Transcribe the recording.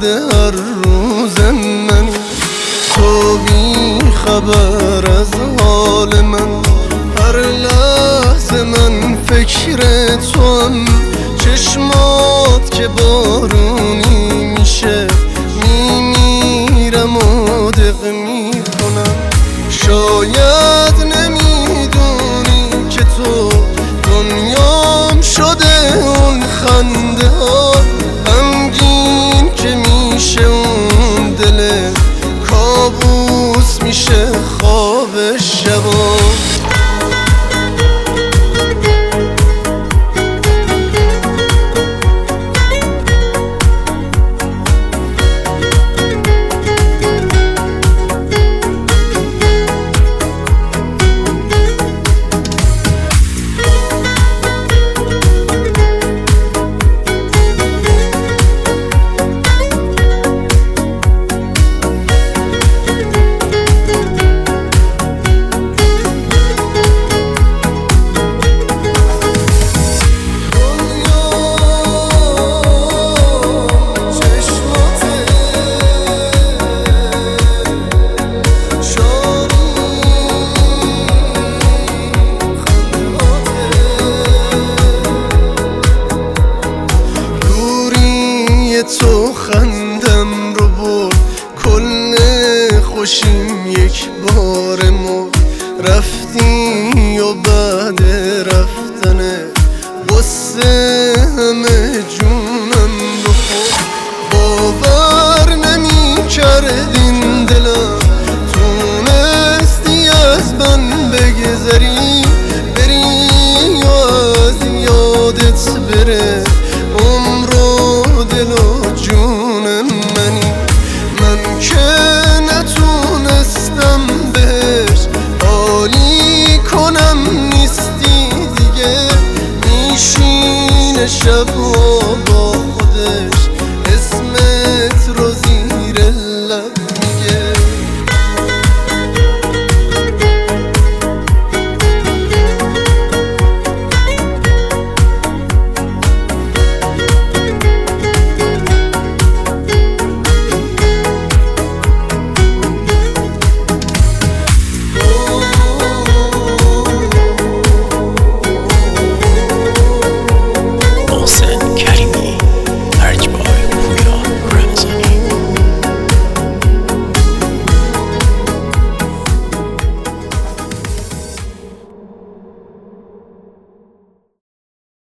کرده هر روز منی. تو بی خبر از حال من، هر لحظه من فکر تو هم. چشمات که بارونی میشه میمیرم و دق میکنم. شاید نمیدونی که تو دنیام شده اون خنده ها، غمگین که میشه اون دل، کابوس میشه خواب شبا. تو خندم رو برد، کل خوشیم یک بار مرد. رفتی و بعد رفتنه غصه